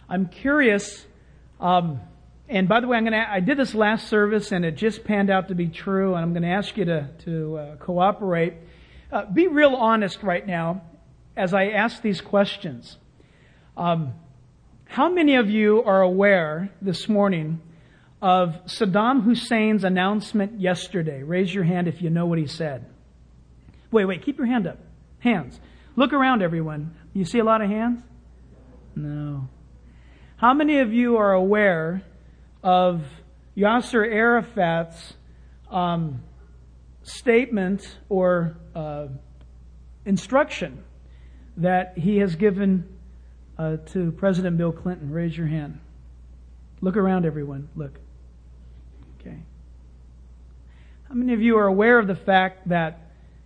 I'm curious, and by the way, I did this last service and it just panned out to be true, and I'm going to ask you to cooperate. Be real honest right now as I ask these questions. How many of you are aware this morning of Saddam Hussein's announcement yesterday? Raise your hand if you know what he said. Wait, keep your hand up. Hands. Look around, everyone. You see a lot of hands? No. How many of you are aware of Yasser Arafat's statement or instruction that he has given to President Bill Clinton? Raise your hand. Look around, everyone. Look. Okay. How many of you are aware of the fact that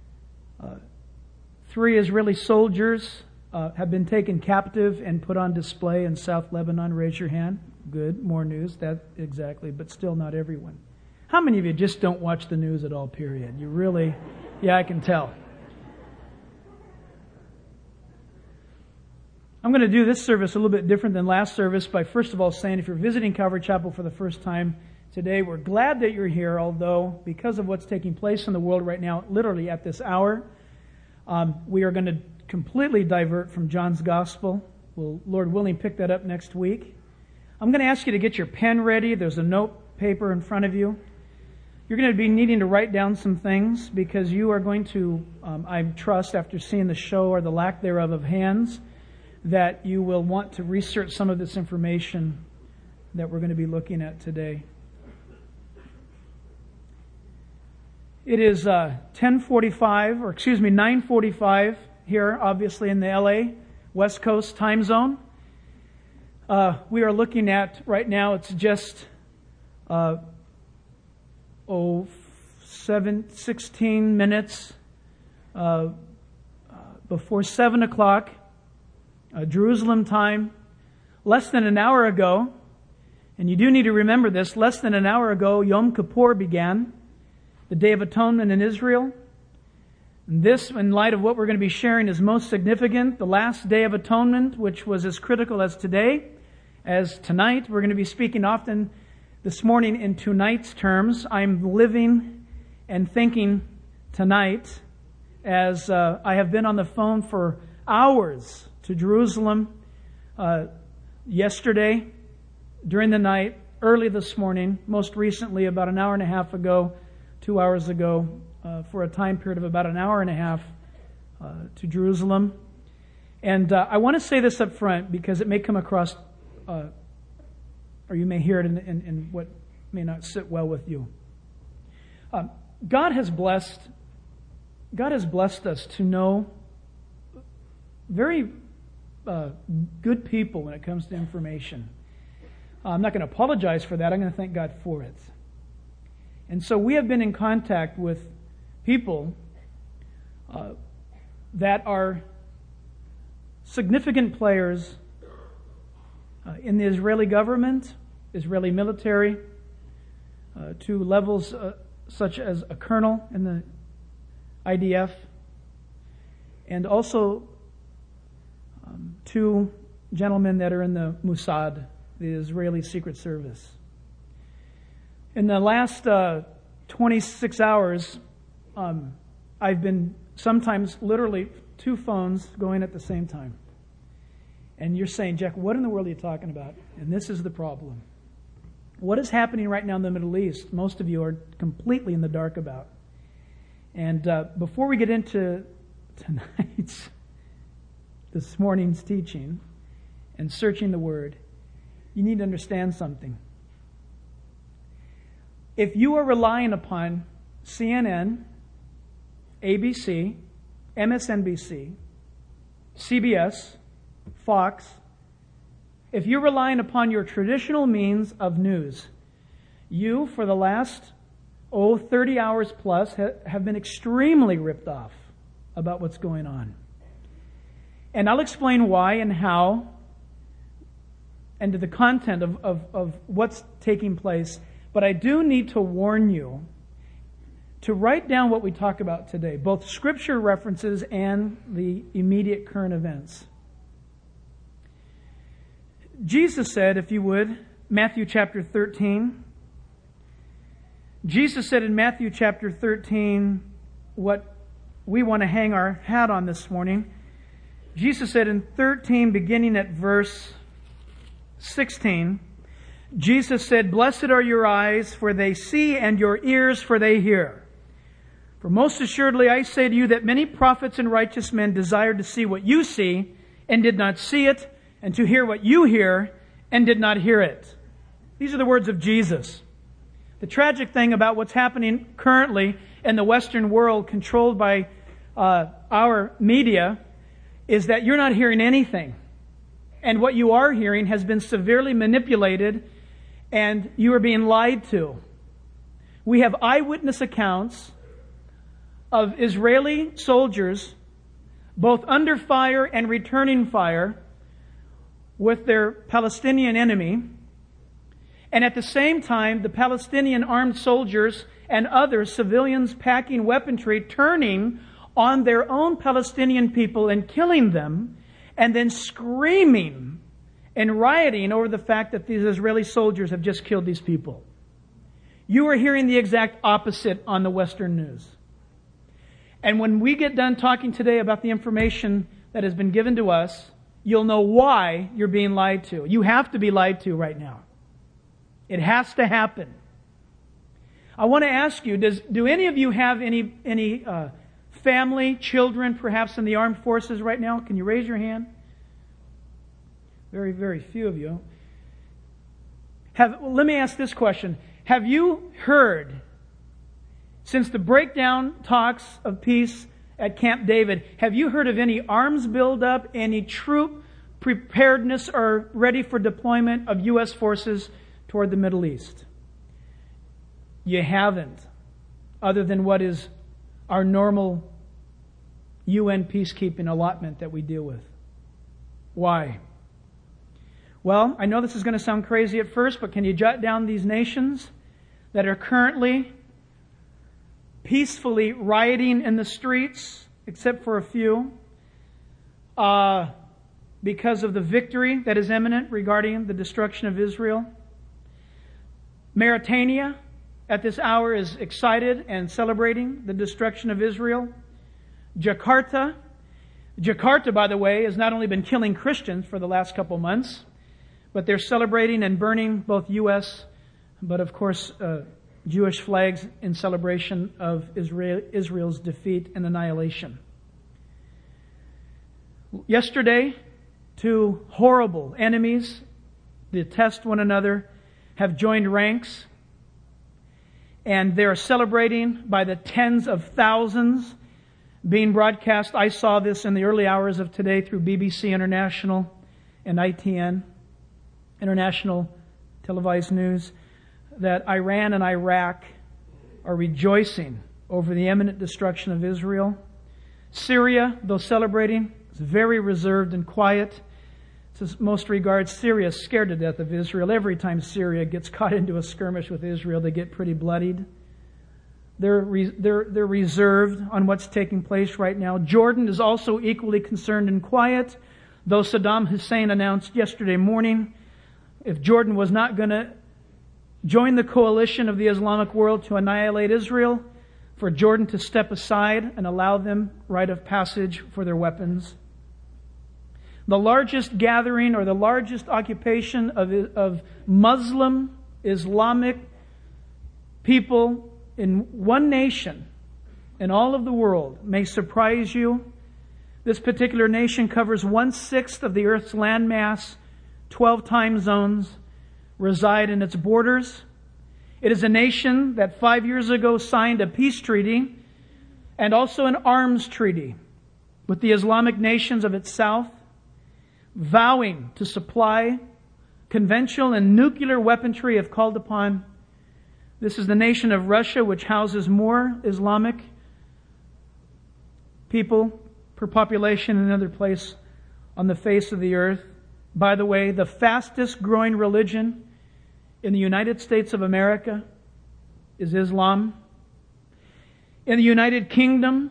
3 Israeli soldiers have been taken captive and put on display in South Lebanon? Raise your hand. Good. More news. That exactly, but still not everyone. How many of you just don't watch the news at all, period? You really, yeah, I can tell. I'm going to do this service a little bit different than last service by first of all saying, if you're visiting Calvary Chapel for the first time today, we're glad that you're here, although because of what's taking place in the world right now, literally at this hour, we are going to completely divert from John's Gospel. We'll, Lord willing, pick that up next week. I'm going to ask you to get your pen ready. There's a note paper in front of you. You're going to be needing to write down some things because you are going to, I trust, after seeing the show or the lack thereof of hands, that you will want to research some of this information that we're going to be looking at today. It is 9:45 here, obviously in the LA West Coast time zone. We are looking at, right now, it's just 16 minutes before 7 o'clock. Jerusalem time, less than an hour ago, and you do need to remember this, less than an hour ago, Yom Kippur began, the Day of Atonement in Israel. And this, in light of what we're going to be sharing, is most significant. The last Day of Atonement, which was as critical as today, as tonight. We're going to be speaking often this morning in tonight's terms. I'm living and thinking tonight as I have been on the phone for hours to Jerusalem yesterday, during the night, early this morning, most recently about an hour and a half ago, 2 hours ago, for a time period of about an hour and a half to Jerusalem. And I want to say this up front because it may come across, or you may hear it in what may not sit well with you. God has blessed us to know very good people when it comes to information. I'm not going to apologize for that. I'm going to thank God for it. And so we have been in contact with people that are significant players in the Israeli government, Israeli military, to levels such as a colonel in the IDF, and also 2 gentlemen that are in the Mossad, the Israeli Secret Service. In the last 26 hours, I've been sometimes literally 2 phones going at the same time. And you're saying, Jack, what in the world are you talking about? And this is the problem. What is happening right now in the Middle East, most of you are completely in the dark about. And before we get into this morning's teaching and searching the Word, you need to understand something. If you are relying upon CNN, ABC, MSNBC, CBS, Fox, if you're relying upon your traditional means of news, you, for the last 30 hours plus, have been extremely ripped off about what's going on. And I'll explain why and how, and to the content of what's taking place. But I do need to warn you to write down what we talk about today, both scripture references and the immediate current events. Jesus said, if you would, Matthew chapter 13. Jesus said in Matthew chapter 13 what we want to hang our hat on this morning. Jesus said in 13, beginning at verse 16, Jesus said, "Blessed are your eyes, for they see, and your ears, for they hear. For most assuredly I say to you that many prophets and righteous men desired to see what you see, and did not see it, and to hear what you hear, and did not hear it." These are the words of Jesus. The tragic thing about what's happening currently in the Western world controlled by our media is that you're not hearing anything. And what you are hearing has been severely manipulated, and you are being lied to. We have eyewitness accounts of Israeli soldiers, both under fire and returning fire, with their Palestinian enemy. And at the same time, the Palestinian armed soldiers and other civilians packing weaponry turning on their own Palestinian people and killing them, and then screaming and rioting over the fact that these Israeli soldiers have just killed these people. You are hearing the exact opposite on the Western news. And when we get done talking today about the information that has been given to us, you'll know why you're being lied to. You have to be lied to right now. It has to happen. I want to ask you, do any of you have any family, children, perhaps in the armed forces right now? Can you raise your hand? Very, very few of you. Let me ask this question. Have you heard, since the breakdown talks of peace at Camp David, have you heard of any arms buildup, any troop preparedness or ready for deployment of U.S. forces toward the Middle East? You haven't, other than what is our normal UN peacekeeping allotment that we deal with. Why? Well, I know this is going to sound crazy at first, but can you jot down these nations that are currently peacefully rioting in the streets, except for a few, because of the victory that is imminent regarding the destruction of Israel? Mauritania, at this hour, is excited and celebrating the destruction of Israel. Jakarta, by the way, has not only been killing Christians for the last couple months, but they're celebrating and burning both U.S., but of course Jewish flags in celebration of Israel's defeat and annihilation. Yesterday, two horrible enemies that detest one another have joined ranks, and they're celebrating by the tens of thousands being broadcast. I saw this in the early hours of today through BBC International and ITN, International Televised News, that Iran and Iraq are rejoicing over the imminent destruction of Israel. Syria, though celebrating, is very reserved and quiet. To most regards, Syria is scared to death of Israel. Every time Syria gets caught into a skirmish with Israel, they get pretty bloodied. They're reserved on what's taking place right now. Jordan is also equally concerned and quiet, though Saddam Hussein announced yesterday morning if Jordan was not going to join the coalition of the Islamic world to annihilate Israel, for Jordan to step aside and allow them right of passage for their weapons. The largest gathering or the largest occupation of Muslim, Islamic people in one nation in all of the world may surprise you. This particular nation covers 1/6 of the earth's landmass, 12 time zones reside in its borders. It is a nation that 5 years ago signed a peace treaty and also an arms treaty with the Islamic nations of its south, vowing to supply conventional and nuclear weaponry if called upon. This is the nation of Russia, which houses more Islamic people per population than any other place on the face of the earth. By the way, the fastest growing religion in the United States of America is Islam. In the United Kingdom,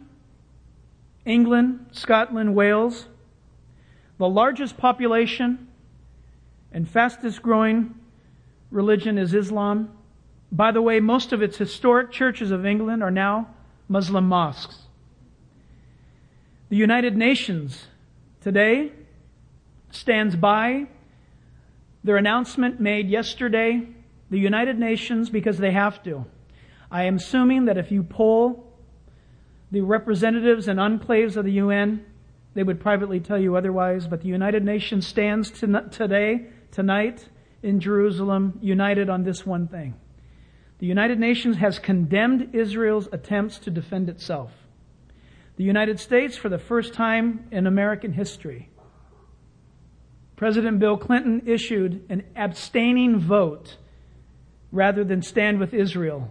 England, Scotland, Wales, the largest population and fastest growing religion is Islam. By the way, most of its historic churches of England are now Muslim mosques. The United Nations today stands by their announcement made yesterday. The United Nations, because they have to. I am assuming that if you poll the representatives and enclaves of the UN, they would privately tell you otherwise, but the United Nations stands tonight in Jerusalem, united on this one thing. The United Nations has condemned Israel's attempts to defend itself. The United States, for the first time in American history, President Bill Clinton issued an abstaining vote rather than stand with Israel.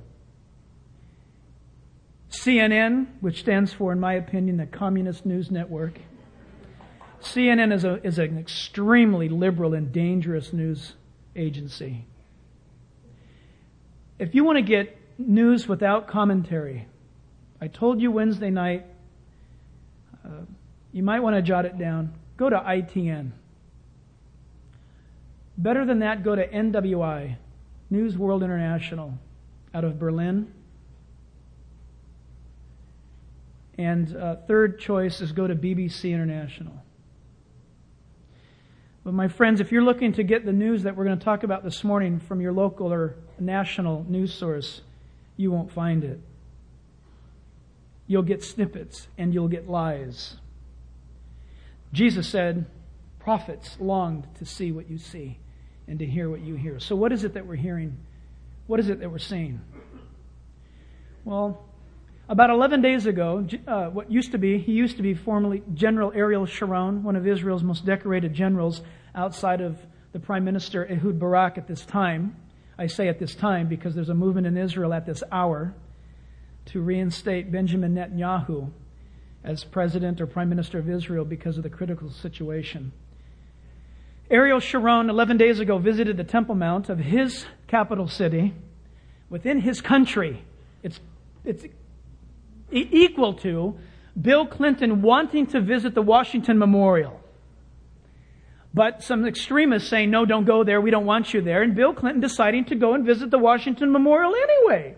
CNN, which stands for, in my opinion, the Communist News Network. CNN is an extremely liberal and dangerous news agency. If you want to get news without commentary, I told you Wednesday night, you might want to jot it down. Go to ITN. Better than that, go to NWI, News World International, out of Berlin. And third choice is go to BBC International. But my friends, if you're looking to get the news that we're going to talk about this morning from your local or national news source, you won't find it. You'll get snippets and you'll get lies. Jesus said, prophets longed to see what you see and to hear what you hear. So what is it that we're hearing? What is it that we're seeing? Well, about 11 days ago, he used to be formerly General Ariel Sharon, one of Israel's most decorated generals outside of the Prime Minister Ehud Barak at this time. I say at this time because there's a movement in Israel at this hour to reinstate Benjamin Netanyahu as President or Prime Minister of Israel because of the critical situation. Ariel Sharon, 11 days ago, visited the Temple Mount of his capital city within his country. It's equal to Bill Clinton wanting to visit the Washington Memorial. But some extremists saying, no, don't go there, we don't want you there. And Bill Clinton deciding to go and visit the Washington Memorial anyway.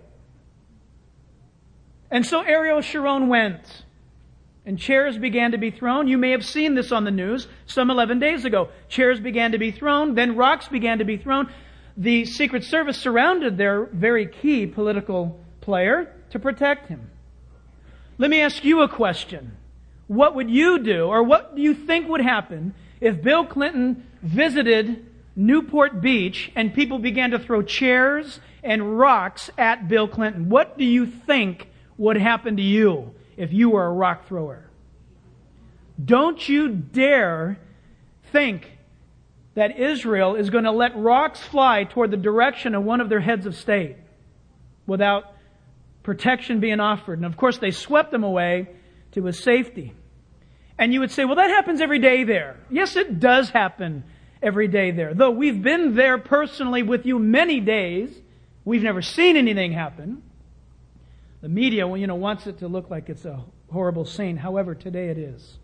And so Ariel Sharon went. And chairs began to be thrown. You may have seen this on the news some 11 days ago. Chairs began to be thrown, then rocks began to be thrown. The Secret Service surrounded their very key political player to protect him. Let me ask you a question. What would you do, or what do you think would happen if Bill Clinton visited Newport Beach and people began to throw chairs and rocks at Bill Clinton? What do you think would happen to you if you were a rock thrower? Don't you dare think that Israel is going to let rocks fly toward the direction of one of their heads of state without protection being offered. And of course, they swept them away to his safety. And you would say, well, that happens every day there. Yes, it does happen every day there. Though we've been there personally with you many days, we've never seen anything happen. The media, wants it to look like it's a horrible scene. However, today it is.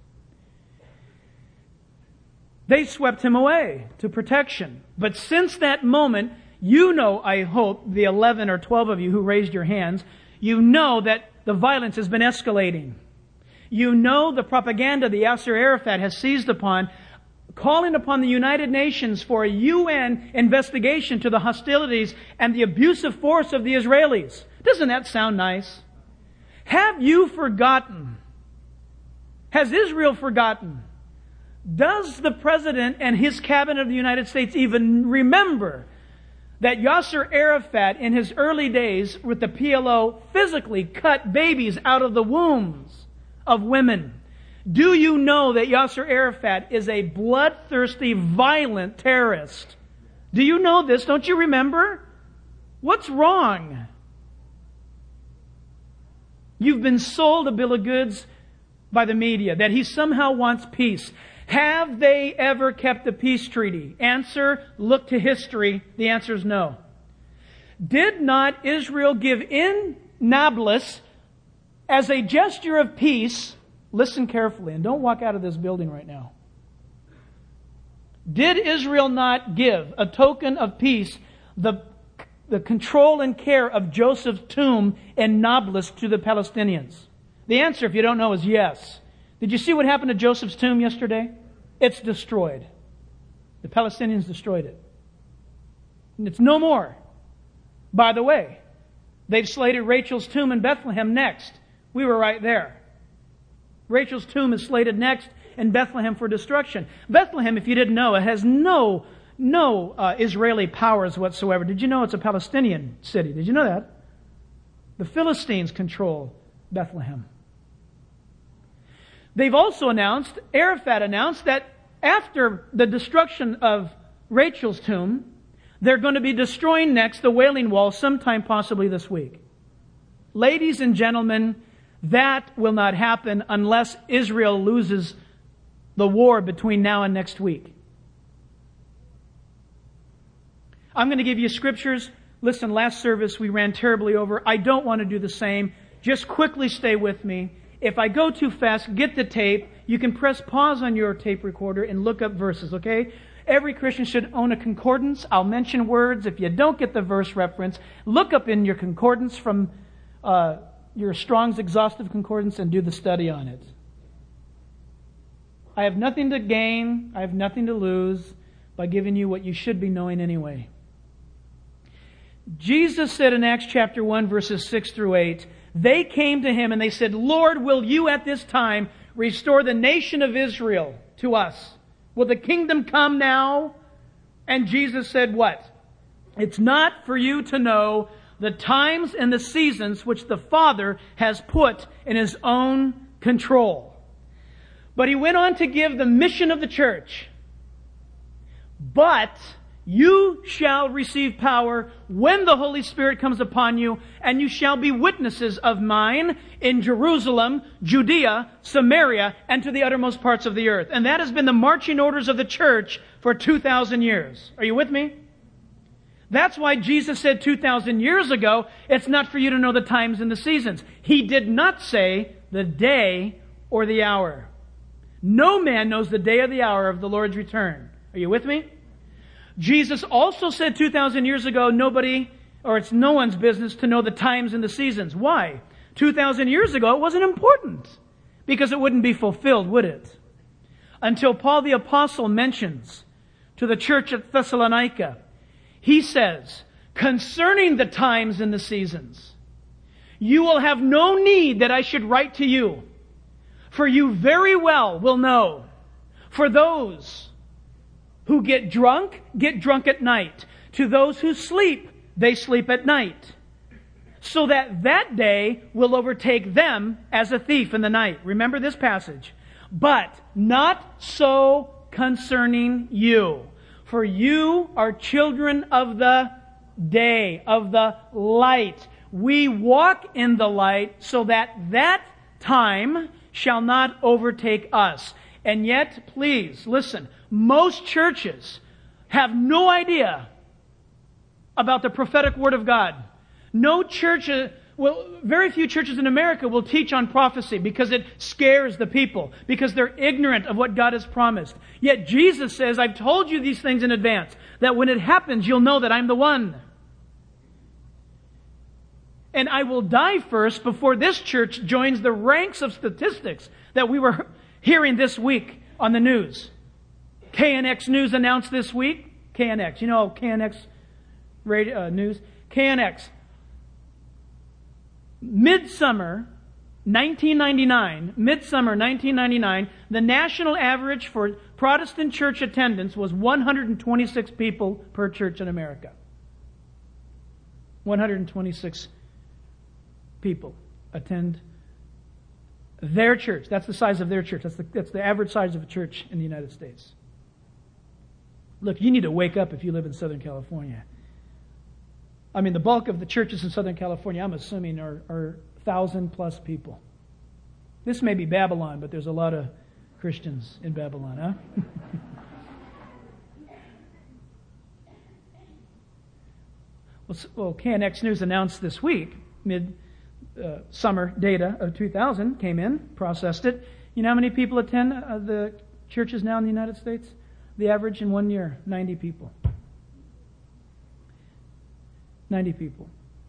They swept him away to protection. But since that moment, I hope, the 11 or 12 of you who raised your hands, you know that the violence has been escalating. You know the propaganda that Yasser Arafat has seized upon, calling upon the United Nations for a UN investigation to the hostilities and the abusive force of the Israelis. Doesn't that sound nice? Have you forgotten? Has Israel forgotten? Does the President and his cabinet of the United States even remember that Yasser Arafat in his early days with the PLO physically cut babies out of the wombs of women? Do you know that Yasser Arafat is a bloodthirsty, violent terrorist? Do you know this? Don't you remember? What's wrong? You've been sold a bill of goods by the media that he somehow wants peace. Have they ever kept the peace treaty? Answer, look to history. The answer is no. Did not Israel give in Nablus as a gesture of peace? Listen carefully and don't walk out of this building right now. Did Israel not give a token of peace, the control and care of Joseph's tomb in Nablus to the Palestinians? The answer, if you don't know, is yes. Did you see what happened to Joseph's tomb yesterday? It's destroyed. The Palestinians destroyed it. And it's no more. By the way, they've slated Rachel's tomb in Bethlehem next. We were right there. Rachel's tomb is slated next in Bethlehem for destruction. Bethlehem, if you didn't know, it has no Israeli powers whatsoever. Did you know it's a Palestinian city? Did you know that? The Philistines control Bethlehem. They've also announced, Arafat announced, that after the destruction of Rachel's tomb, they're going to be destroying next the Wailing Wall sometime possibly this week. Ladies and gentlemen, that will not happen unless Israel loses the war between now and next week. I'm going to give you scriptures. Listen, last service we ran terribly over. I don't want to do the same. Just quickly stay with me. If I go too fast, get the tape. You can press pause on your tape recorder and look up verses, okay? Every Christian should own a concordance. I'll mention words. If you don't get the verse reference, look up in your concordance from your Strong's Exhaustive Concordance and do the study on it. I have nothing to gain. I have nothing to lose by giving you what you should be knowing anyway. Jesus said in Acts chapter 1, verses 6 through 8, they came to him and they said, Lord, will you at this time restore the nation of Israel to us? Will the kingdom come now? And Jesus said what? It's not for you to know the times and the seasons which the Father has put in His own control. But He went on to give the mission of the church. But you shall receive power when the Holy Spirit comes upon you, and you shall be witnesses of mine in Jerusalem, Judea, Samaria, and to the uttermost parts of the earth. And that has been the marching orders of the church for 2,000 years. Are you with me? That's why Jesus said 2,000 years ago, it's not for you to know the times and the seasons. He did not say the day or the hour. No man knows the day or the hour of the Lord's return. Are you with me? Jesus also said 2,000 years ago, it's no one's business to know the times and the seasons. Why? 2,000 years ago, it wasn't important. Because it wouldn't be fulfilled, would it? Until Paul the Apostle mentions to the church at Thessalonica, he says, concerning the times and the seasons, you will have no need that I should write to you, for you very well will know. For those who get drunk at night. To those who sleep, they sleep at night. So that day will overtake them as a thief in the night. Remember this passage. But not so concerning you. For you are children of the day, of the light. We walk in the light so that time shall not overtake us. And yet, please, listen, most churches have no idea about the prophetic Word of God. No church, very few churches in America will teach on prophecy because it scares the people, because they're ignorant of what God has promised. Yet Jesus says, I've told you these things in advance, that when it happens, you'll know that I'm the one. And I will die first before this church joins the ranks of statistics that we were hearing this week on the news. KNX News announced this week, KNX, you know KNX radio, news? KNX. Midsummer 1999, the national average for Protestant church attendance was 126 people per church in America. 126 people attend their church. That's the size of their church. That's the average size of a church in the United States. Look, you need to wake up if you live in Southern California. I mean, the bulk of the churches in Southern California, I'm assuming, are 1,000+ people. This may be Babylon, but there's a lot of Christians in Babylon, huh? Well, KNX News announced this week, summer data of 2000 came in, processed it. You know how many people attend the churches now in the United States? The average in 1 year, 90 people. 90 people.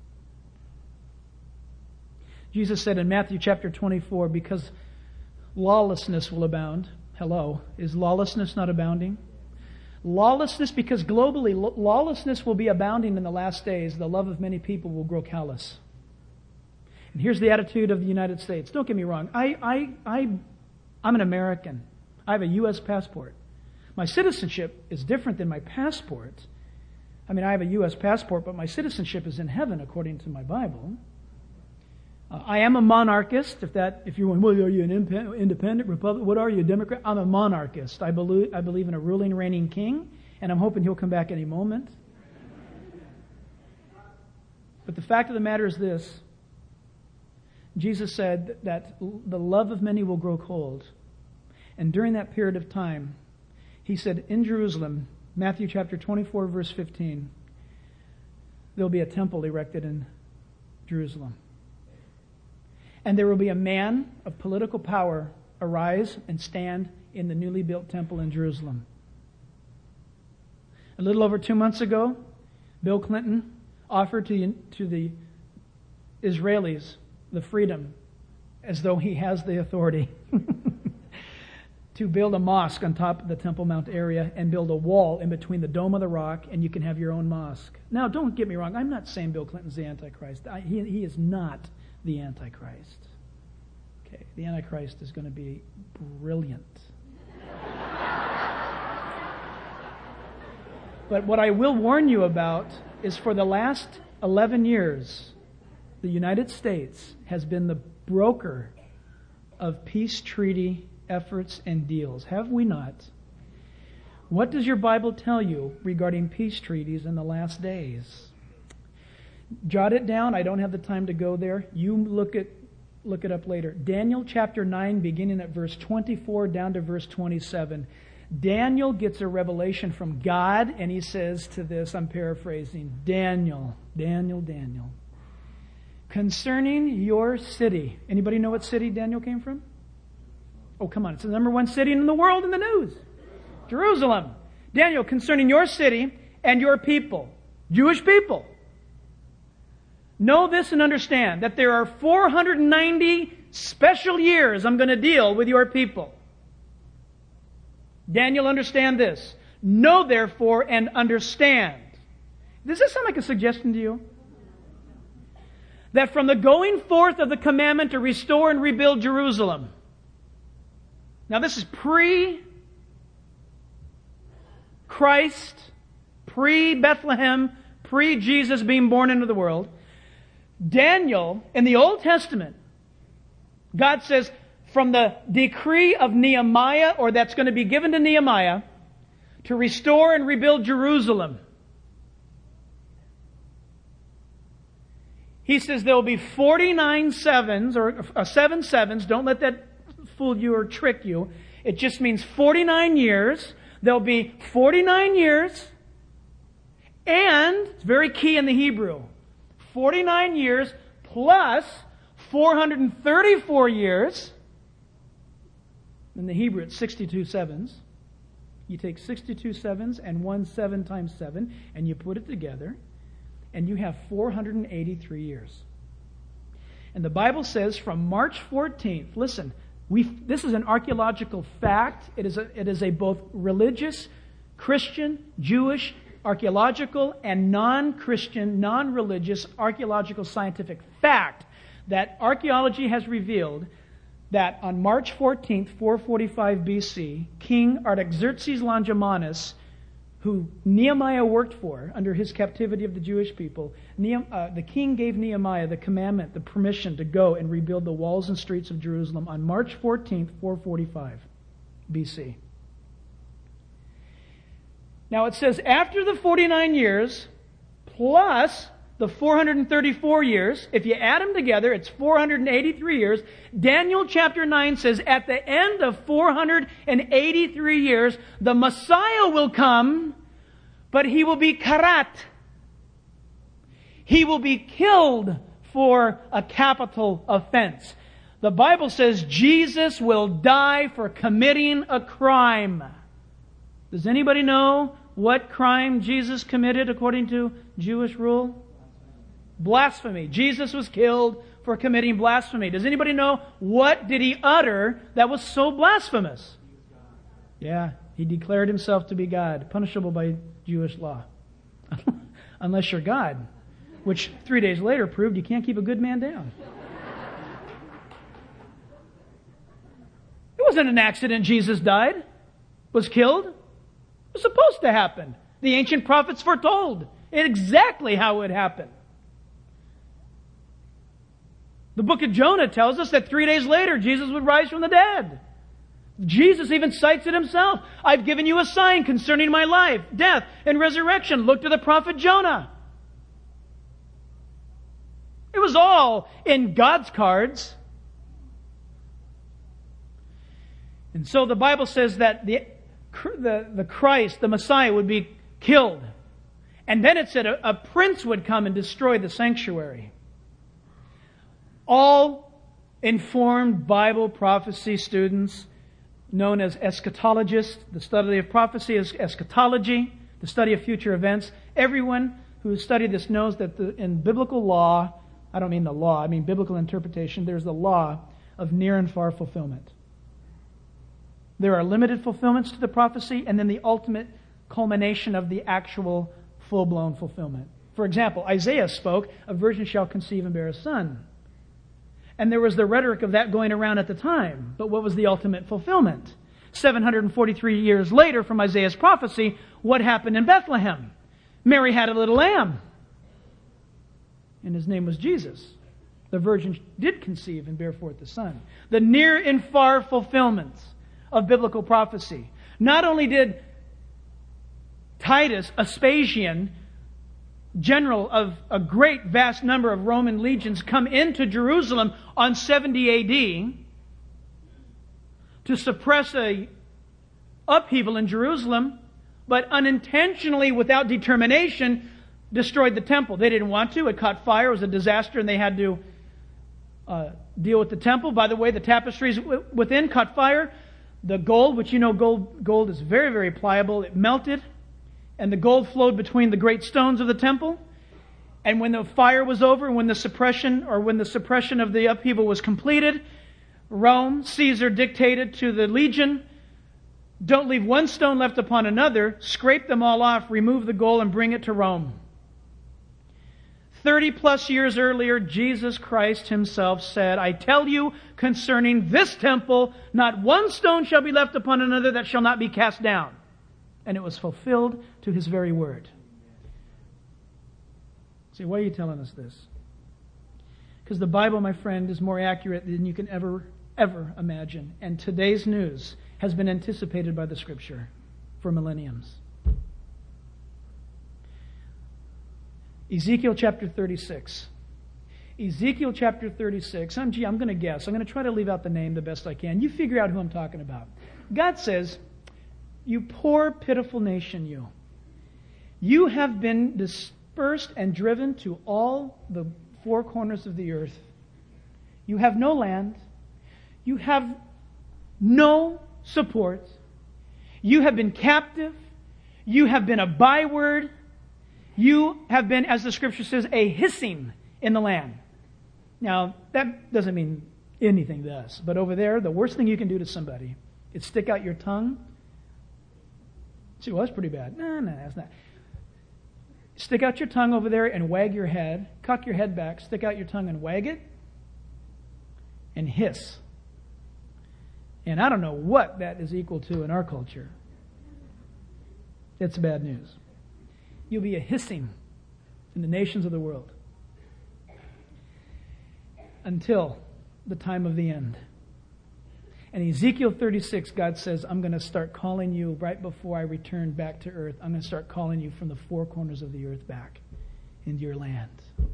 Jesus said in Matthew chapter 24, because lawlessness will abound. Hello, is lawlessness not abounding? Lawlessness, because globally, lawlessness will be abounding in the last days. The love of many people will grow callous. And here's the attitude of the United States. Don't get me wrong. I'm an American. I have a U.S. passport. My citizenship is different than my passport. I mean, I have a U.S. passport, but my citizenship is in heaven according to my Bible. I am a monarchist. If you're wondering, well, are you an independent republic? What are you, a Democrat? I'm a monarchist. I believe in a ruling, reigning king, and I'm hoping he'll come back any moment. But the fact of the matter is this. Jesus said that the love of many will grow cold. And during that period of time, He said, in Jerusalem, Matthew chapter 24, verse 15, there'll be a temple erected in Jerusalem. And there will be a man of political power arise and stand in the newly built temple in Jerusalem. A little over 2 months ago, Bill Clinton offered to the Israelis the freedom, as though he has the authority, to build a mosque on top of the Temple Mount area and build a wall in between the Dome of the Rock, and you can have your own mosque. Now, don't get me wrong. I'm not saying Bill Clinton's the Antichrist. He is not the Antichrist. Okay, the Antichrist is going to be brilliant. But what I will warn you about is for the last 11 years, the United States has been the broker of peace treaty efforts and deals. Have we not? What does your Bible tell you regarding peace treaties in the last days? Jot it down. I don't have the time to go there. You look it up later. Daniel chapter 9, beginning at verse 24 down to verse 27. Daniel gets a revelation from God, and he says to this, I'm paraphrasing, Daniel, concerning your city. Anybody know what city Daniel came from? Oh, come on. It's the number one city in the world in the news. Jerusalem. Daniel, concerning your city and your people, Jewish people. Know this and understand that there are 490 special years I'm going to deal with your people. Daniel, understand this. Know therefore and understand. Does this sound like a suggestion to you? That from the going forth of the commandment to restore and rebuild Jerusalem. Now this is pre-Christ, pre-Bethlehem, pre-Jesus being born into the world. Daniel, in the Old Testament, God says, from the decree of Nehemiah, or that's going to be given to Nehemiah, to restore and rebuild Jerusalem. He says there will be 49 sevens, or 7 sevens. Don't let that fool you or trick you. It just means 49 years. There'll be 49 years, and it's very key in the Hebrew, 49 years plus 434 years. In the Hebrew, it's 62 sevens. You take 62 sevens and 1 7 times 7, and you put it together, and you have 483 years. And the Bible says from March 14th, listen, this is an archaeological fact. It is a both religious, Christian, Jewish, archaeological, and non-Christian, non-religious, archaeological scientific fact that archaeology has revealed that on March 14th, 445 BC, King Artaxerxes Longimanus, who Nehemiah worked for under his captivity of the Jewish people, the king gave Nehemiah the commandment, the permission to go and rebuild the walls and streets of Jerusalem on March 14th, 445 BC. Now it says after the 49 years plus the 434 years, if you add them together, it's 483 years. Daniel chapter 9 says at the end of 483 years, the Messiah will come, but he will be karat. He will be killed for a capital offense. The Bible says Jesus will die for committing a crime. Does anybody know what crime Jesus committed according to Jewish rule? Blasphemy. Jesus was killed for committing blasphemy. Does anybody know what did he utter that was so blasphemous? Yeah, he declared himself to be God, punishable by Jewish law. Unless you're God, which 3 days later proved you can't keep a good man down. It wasn't an accident Jesus died, was killed. It was supposed to happen. The ancient prophets foretold exactly how it would happen. The book of Jonah tells us that 3 days later Jesus would rise from the dead. Jesus even cites it himself. I've given you a sign concerning my life, death, and resurrection. Look to the prophet Jonah. It was all in God's cards. And so the Bible says that the Christ, the Messiah, would be killed. And then it said a prince would come and destroy the sanctuary. All informed Bible prophecy students, known as eschatologists, the study of prophecy is eschatology, the study of future events. Everyone who has studied this knows that in biblical law, I don't mean the law, I mean biblical interpretation, there's the law of near and far fulfillment. There are limited fulfillments to the prophecy, and then the ultimate culmination of the actual full-blown fulfillment. For example, Isaiah spoke, a virgin shall conceive and bear a son. And there was the rhetoric of that going around at the time. But what was the ultimate fulfillment? 743 years later from Isaiah's prophecy, what happened in Bethlehem? Mary had a little lamb. And his name was Jesus. The virgin did conceive and bear forth a son. The near and far fulfillments of biblical prophecy. Not only did Titus, Vespasian, general of a great vast number of Roman legions, come into Jerusalem on 70 A.D. to suppress a upheaval in Jerusalem, but unintentionally, without determination, destroyed the temple. They didn't want to. It caught fire. It was a disaster, and they had to deal with the temple. By the way, the tapestries within caught fire. The gold, which you know gold is very, very pliable, it melted. And the gold flowed between the great stones of the temple. And when the fire was over, when the suppression of the upheaval was completed, Rome, Caesar dictated to the legion, don't leave one stone left upon another, scrape them all off, remove the gold, and bring it to Rome. 30 plus years earlier, Jesus Christ himself said, I tell you concerning this temple, not one stone shall be left upon another that shall not be cast down. And it was fulfilled to his very word. See, why are you telling us this? Because the Bible, my friend, is more accurate than you can ever imagine. And today's news has been anticipated by the Scripture for millenniums. Ezekiel chapter 36. Ezekiel chapter 36. I'm going to guess. I'm going to try to leave out the name the best I can. You figure out who I'm talking about. God says, you poor, pitiful nation, you. You have been dispersed and driven to all the four corners of the earth. You have no land. You have no support. You have been captive. You have been a byword. You have been, as the Scripture says, a hissing in the land. Now, that doesn't mean anything to us. But over there, the worst thing you can do to somebody is stick out your tongue. See, well, that's pretty bad. No, that's not. Stick out your tongue over there and wag your head. Cock your head back. Stick out your tongue and wag it. And hiss. And I don't know what that is equal to in our culture. It's bad news. You'll be a hissing in the nations of the world. Until the time of the end. And Ezekiel 36, God says, I'm going to start calling you right before I return back to earth. I'm going to start calling you from the four corners of the earth back into your land.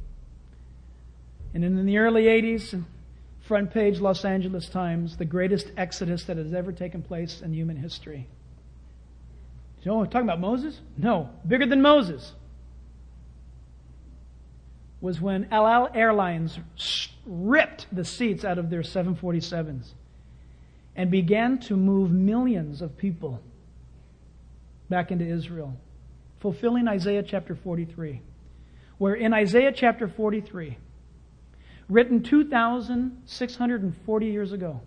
And in the early 80s, front page Los Angeles Times, the greatest exodus that has ever taken place in human history. You know, we're talking about Moses? No, bigger than Moses. Was when El Al Airlines ripped the seats out of their 747s. And began to move millions of people back into Israel, fulfilling Isaiah chapter 43, where in Isaiah chapter 43, written 2,640 years ago,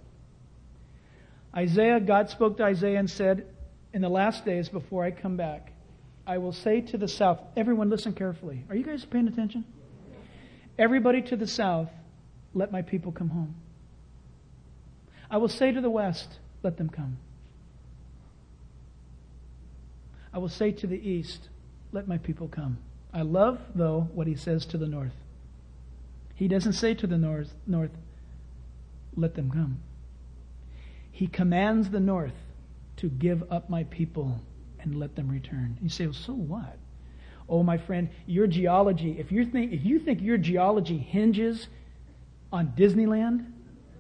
God spoke to Isaiah and said, in the last days before I come back, I will say to the south, everyone listen carefully. Are you guys paying attention? Everybody to the south, let my people come home. I will say to the west, let them come. I will say to the east, let my people come. I love, though, what he says to the north. He doesn't say to the north, let them come. He commands the north to give up my people and let them return. You say, well, so what? Oh, my friend, your geology, if you think your geology hinges on Disneyland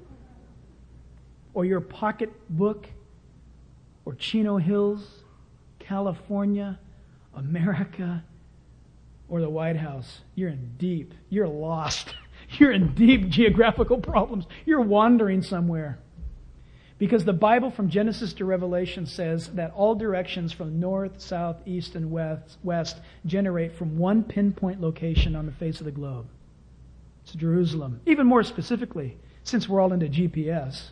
or your pocketbook or Chino Hills, California, America, or the White House, you're lost. You're in deep geographical problems. You're wandering somewhere. Because the Bible from Genesis to Revelation says that all directions from north, south, east, and west generate from one pinpoint location on the face of the globe. It's Jerusalem. Even more specifically, since we're all into GPS,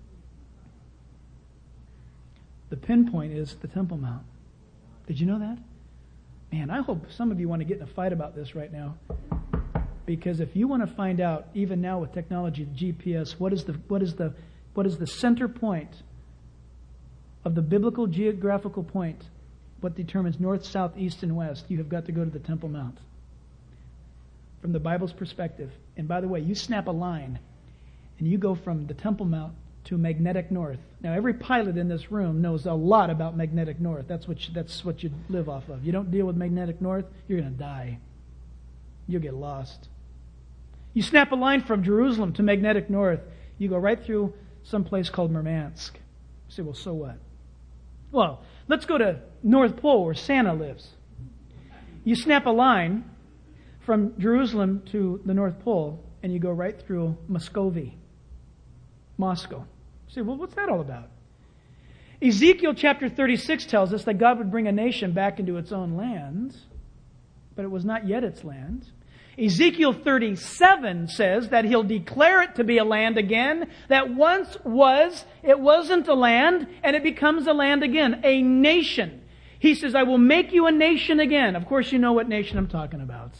the pinpoint is the Temple Mount. Did you know that? Man, I hope some of you want to get in a fight about this right now. Because if you want to find out, even now with technology, the GPS, what is the center point of the biblical geographical point, what determines north, south, east, and west, you have got to go to the Temple Mount. From the Bible's perspective. And by the way, you snap a line and you go from the Temple Mount to magnetic north. Now, every pilot in this room knows a lot about magnetic north. That's what you live off of. You don't deal with magnetic north, you're going to die. You'll get lost. You snap a line from Jerusalem to magnetic north, you go right through some place called Murmansk. You say, well, so what? Well, let's go to North Pole where Santa lives. You snap a line from Jerusalem to the North Pole and you go right through Muscovy, Moscow. You say, well, what's that all about? Ezekiel chapter 36 tells us that God would bring a nation back into its own land, but it was not yet its land. Ezekiel 37 says that He'll declare it to be a land again that once was, it wasn't a land, and it becomes a land again, a nation. He says, I will make you a nation again. Of course, you know what nation I'm talking about.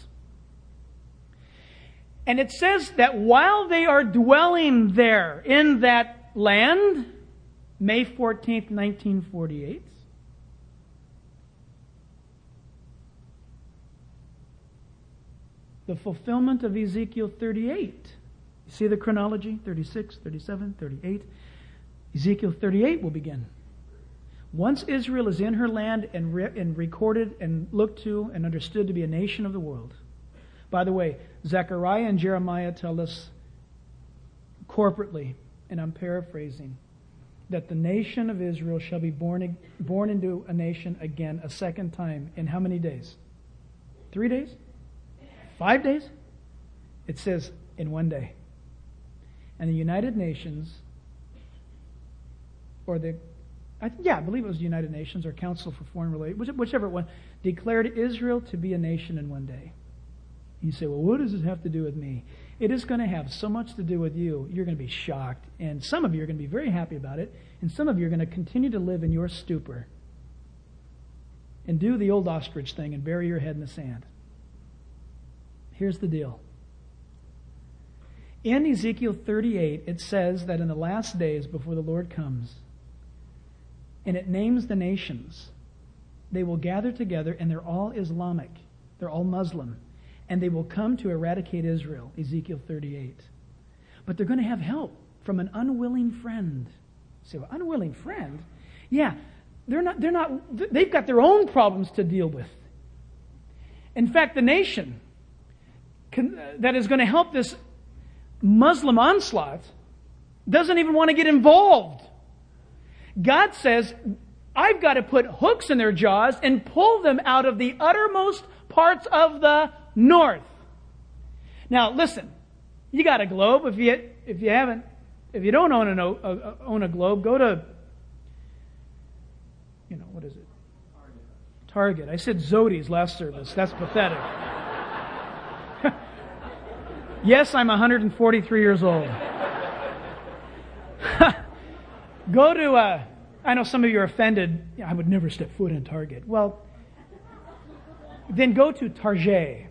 And it says that while they are dwelling there in that land, May 14th, 1948, the fulfillment of Ezekiel 38. You see the chronology? 36, 37, 38. Ezekiel 38 will begin. Once Israel is in her land and recorded and looked to and understood to be a nation of the world. By the way, Zechariah and Jeremiah tell us corporately, and I'm paraphrasing, that the nation of Israel shall be born into a nation again a second time. In how many days? 3 days? 5 days? It says in 1 day. And the United Nations, I believe it was the United Nations or Council for Foreign Relations, whichever one, declared Israel to be a nation in 1 day. You say, well, what does this have to do with me? It is going to have so much to do with you. You're going to be shocked. And some of you are going to be very happy about it. And some of you are going to continue to live in your stupor. And do the old ostrich thing and bury your head in the sand. Here's the deal. In Ezekiel 38, it says that in the last days before the Lord comes, and it names the nations, they will gather together and they're all Islamic. They're all Muslim. And they will come to eradicate Israel, Ezekiel 38. But they're going to have help from an unwilling friend. You say, well, unwilling friend? Yeah, they've got their own problems to deal with. In fact, the nation that is going to help this Muslim onslaught doesn't even want to get involved. God says, I've got to put hooks in their jaws and pull them out of the uttermost parts of the north. Now, listen, you got a globe. If you don't own a globe, go to, what is it? Target. I said Zodi's last service. That's pathetic. Yes, I'm 143 years old. Go to, I know some of you are offended. I would never step foot in Target. Well, then go to Target.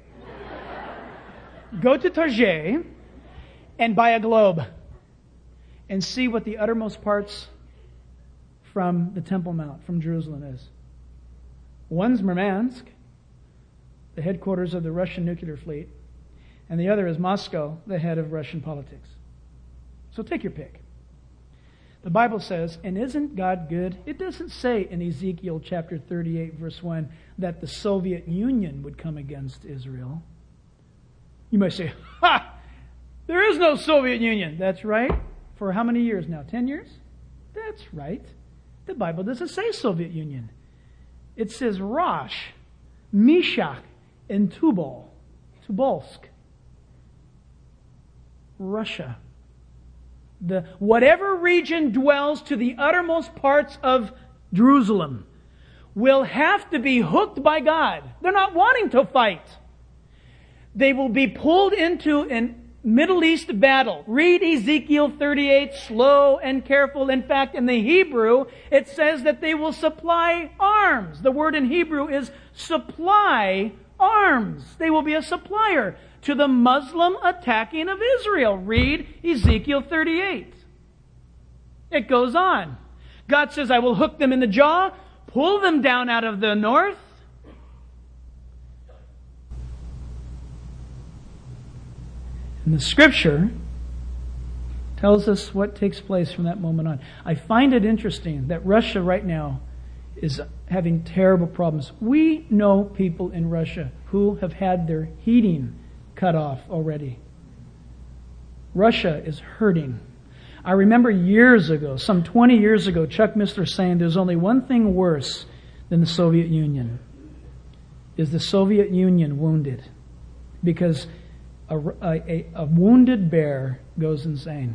Go to Target and buy a globe and see what the uttermost parts from the Temple Mount, from Jerusalem is. One's Murmansk, the headquarters of the Russian nuclear fleet, and the other is Moscow, the head of Russian politics. So take your pick. The Bible says, and isn't God good? It doesn't say in Ezekiel chapter 38, verse 1, that the Soviet Union would come against Israel. You might say, ha! There is no Soviet Union. That's right. For how many years now? 10 years? That's right. The Bible doesn't say Soviet Union. It says Rosh, Meshach, and Tubal. Tobolsk. Russia. Whatever region dwells to the uttermost parts of Jerusalem will have to be hooked by God. They're not wanting to fight. They will be pulled into an Middle East battle. Read Ezekiel 38, slow and careful. In fact, in the Hebrew, it says that they will supply arms. The word in Hebrew is supply arms. They will be a supplier to the Muslim attacking of Israel. Read Ezekiel 38. It goes on. God says, I will hook them in the jaw, pull them down out of the north. And the Scripture tells us what takes place from that moment on. I find it interesting that Russia right now is having terrible problems. We know people in Russia who have had their heating cut off already. Russia is hurting. I remember years ago, some 20 years ago, Chuck Missler saying there's only one thing worse than the Soviet Union. Is the Soviet Union wounded? Because a wounded bear goes insane.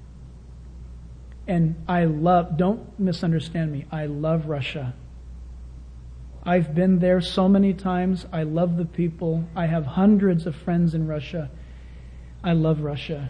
And don't misunderstand me, I love Russia. I've been there so many times. I love the people. I have hundreds of friends in Russia. I love Russia.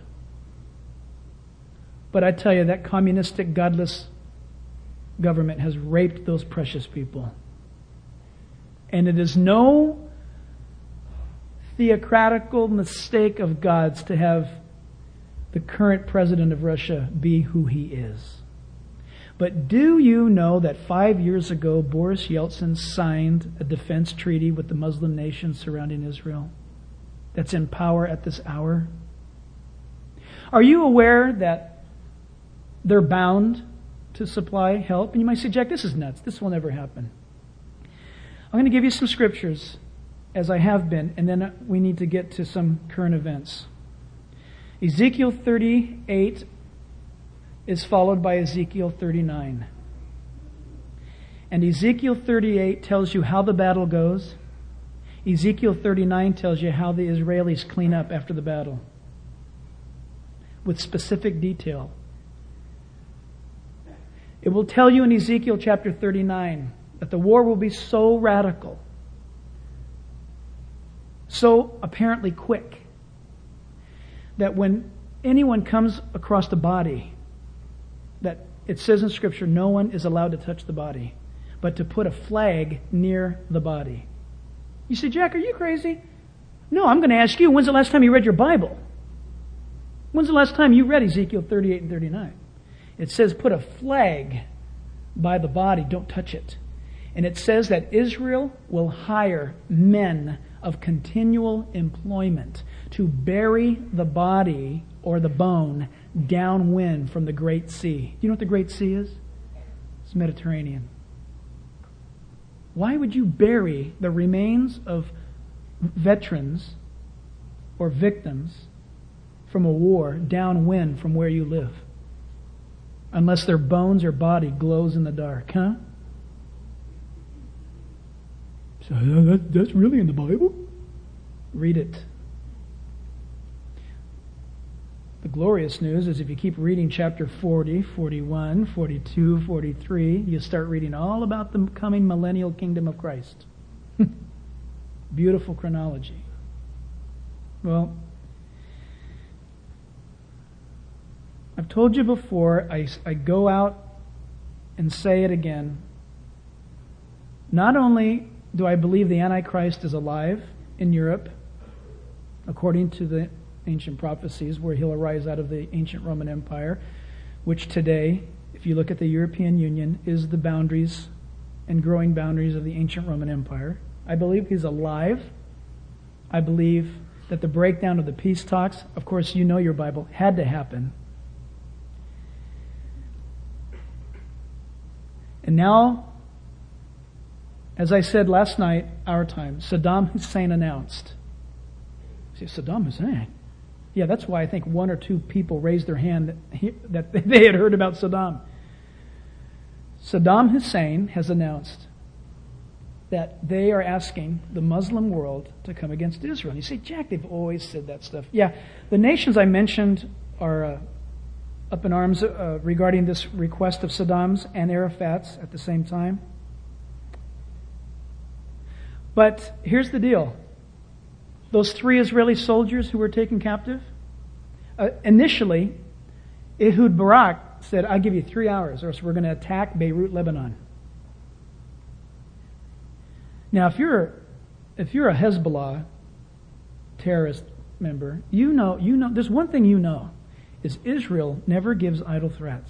But I tell you, that communistic, godless government has raped those precious people. And it is no theocratical mistake of God's to have the current president of Russia be who he is. But do you know that 5 years ago, Boris Yeltsin signed a defense treaty with the Muslim nations surrounding Israel that's in power at this hour? Are you aware that they're bound to supply help? And you might say, Jack, this is nuts. This will never happen. I'm going to give you some scriptures, as I have been, and then we need to get to some current events. Ezekiel 38 is followed by Ezekiel 39. And Ezekiel 38 tells you how the battle goes. Ezekiel 39 tells you how the Israelis clean up after the battle, with specific detail. It will tell you in Ezekiel chapter 39 that the war will be so radical, so apparently quick, that when anyone comes across the body, that it says in Scripture, no one is allowed to touch the body, but to put a flag near the body. You say, Jack, are you crazy? No, I'm going to ask you, when's the last time you read your Bible? When's the last time you read Ezekiel 38 and 39? It says put a flag by the body, don't touch it. And it says that Israel will hire men of continual employment to bury the body or the bone downwind from the Great Sea. Do you know what the Great Sea is? It's Mediterranean. Why would you bury the remains of veterans or victims from a war downwind from where you live? Unless their bones or body glows in the dark, huh? So that's really in the Bible? Read it. glorious news is if you keep reading chapter 40, 41, 42, 43, you start reading all about the coming millennial kingdom of Christ. Beautiful chronology. Well, I've told you before, I go out and say it again. Not only do I believe the Antichrist is alive in Europe, according to the ancient prophecies, where he'll arise out of the ancient Roman Empire, which today, if you look at the European Union, is the boundaries and growing boundaries of the ancient Roman Empire. I believe he's alive. I believe that the breakdown of the peace talks, of course you know your Bible, had to happen. And now, as I said last night, our time, Saddam Hussein announced. You say, Saddam Hussein? Yeah, that's why I think one or two people raised their hand that they had heard about Saddam. Saddam Hussein has announced that they are asking the Muslim world to come against Israel. And you say, Jack, they've always said that stuff. Yeah, the nations I mentioned are up in arms regarding this request of Saddam's and Arafat's at the same time. But here's the deal. Those 3 Israeli soldiers who were taken captive, initially, Ehud Barak said, I'll give you 3 hours or else we're going to attack Beirut, Lebanon. Now, if you're a Hezbollah terrorist member, you know, there's one thing you know, is Israel never gives idle threats.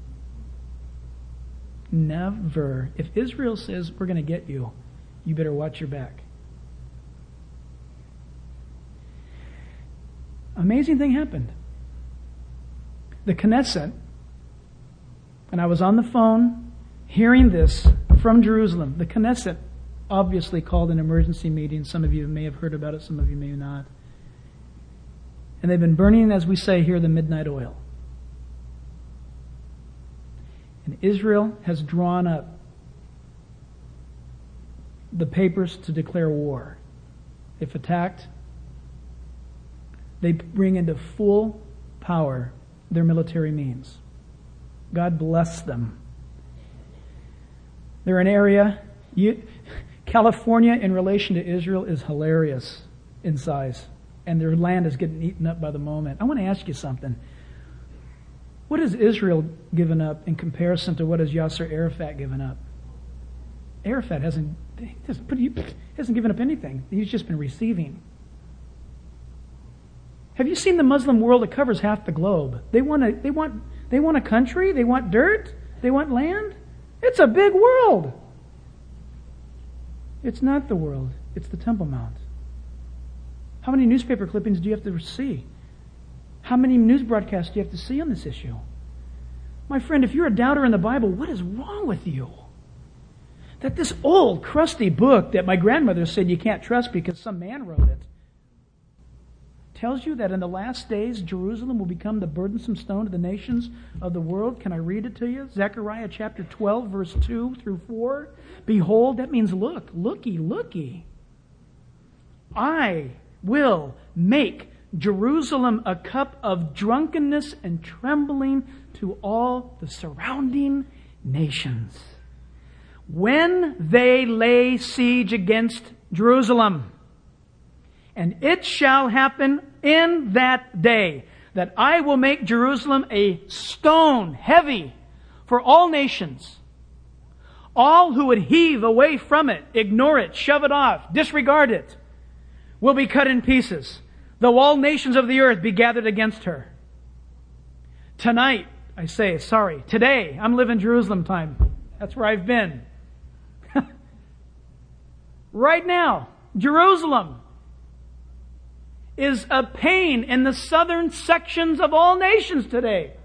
Never. If Israel says, we're going to get you, you better watch your back. Amazing thing happened. The Knesset, and I was on the phone hearing this from Jerusalem. The Knesset obviously called an emergency meeting. Some of you may have heard about it, some of you may not. And they've been burning, as we say here, the midnight oil. And Israel has drawn up the papers to declare war. If attacked, they bring into full power their military means. God bless them. They're an area, California in relation to Israel is hilarious in size. And their land is getting eaten up by the moment. I want to ask you something. What has Israel given up in comparison to what has Yasser Arafat given up? Arafat hasn't given up anything. He's just been receiving. Have you seen the Muslim world? It covers half the globe. They want a country. They want dirt. They want land. It's a big world. It's not the world. It's the Temple Mount. How many newspaper clippings do you have to see? How many news broadcasts do you have to see on this issue? My friend, if you're a doubter in the Bible, what is wrong with you? That this old, crusty book that my grandmother said you can't trust because some man wrote it, tells you that in the last days, Jerusalem will become the burdensome stone to the nations of the world. Can I read it to you? Zechariah chapter 12, verse 2 through 4. Behold, that means look, looky. I will make Jerusalem a cup of drunkenness and trembling to all the surrounding nations. When they lay siege against Jerusalem, and it shall happen in that day that I will make Jerusalem a stone heavy for all nations. All who would heave away from it, ignore it, shove it off, disregard it, will be cut in pieces, though all nations of the earth be gathered against her. Tonight, today, I'm living Jerusalem time. That's where I've been. Right now, Jerusalem is a pain in the southern sections of all nations today.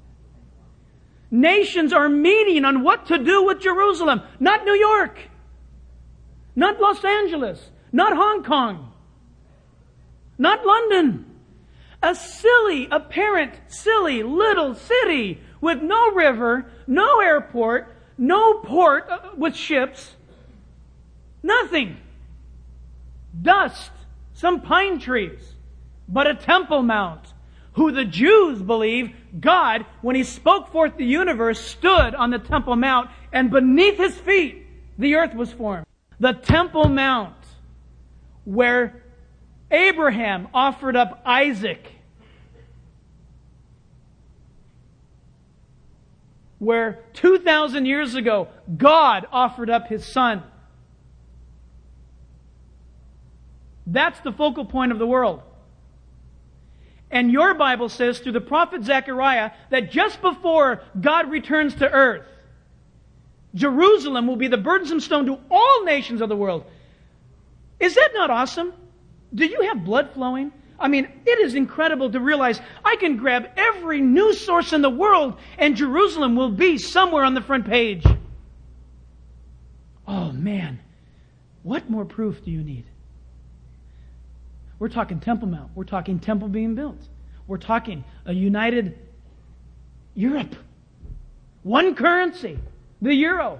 Nations are meeting on what to do with Jerusalem. Not New York. Not Los Angeles. Not Hong Kong. Not London. A apparent silly little city with no river, no airport, no port with ships. Nothing. Dust. Some pine trees. But a Temple Mount who the Jews believe God, when He spoke forth the universe, stood on the Temple Mount, and beneath His feet the earth was formed. The Temple Mount, where Abraham offered up Isaac, where 2,000 years ago God offered up His Son. That's the focal point of the world. And your Bible says through the prophet Zechariah that just before God returns to earth, Jerusalem will be the burdensome stone to all nations of the world. Is that not awesome? Do you have blood flowing? I mean, it is incredible to realize I can grab every news source in the world and Jerusalem will be somewhere on the front page. Oh man, what more proof do you need? We're talking Temple Mount. We're talking temple being built. We're talking a united Europe. One currency, the euro.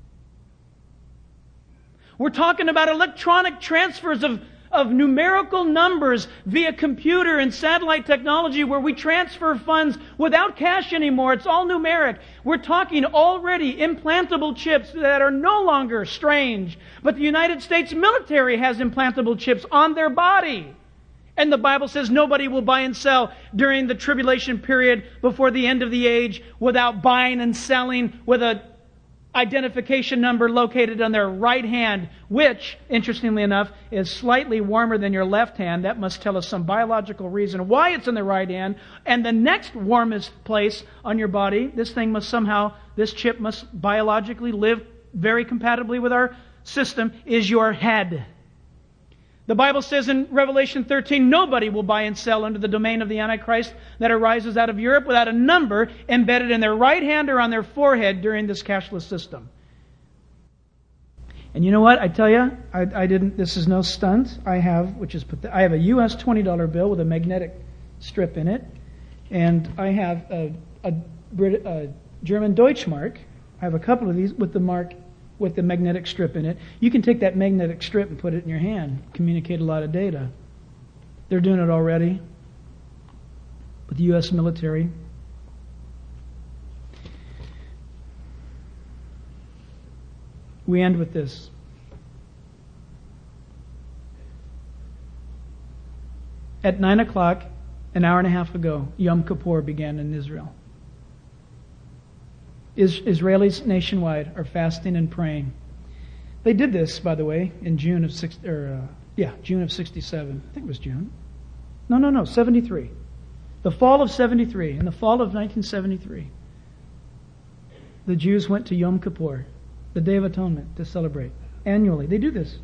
We're talking about electronic transfers of numerical numbers via computer and satellite technology where we transfer funds without cash anymore. It's all numeric. We're talking already implantable chips that are no longer strange. But the United States military has implantable chips on their body. And the Bible says nobody will buy and sell during the tribulation period before the end of the age without buying and selling with a identification number located on their right hand, which, interestingly enough, is slightly warmer than your left hand. That must tell us some biological reason why it's in the right hand. And the next warmest place on your body, this chip must biologically live very compatibly with our system, is your head. The Bible says in Revelation 13, nobody will buy and sell under the domain of the Antichrist that arises out of Europe without a number embedded in their right hand or on their forehead during this cashless system. And you know what? I tell you, I didn't. This is no stunt. I have a U.S. $20 bill with a magnetic strip in it, and I have a German Deutschmark. I have a couple of these with the magnetic strip in it. You can take that magnetic strip and put it in your hand, communicate a lot of data. They're doing it already with the U.S. military. We end with this. At 9 o'clock, an hour and a half ago, Yom Kippur began in Israel. Israelis nationwide are fasting and praying. They did this, by the way, in June of 67. I think it was June. No, 73. The fall of 73. In the fall of 1973, the Jews went to Yom Kippur, the Day of Atonement, to celebrate. Annually, they do this.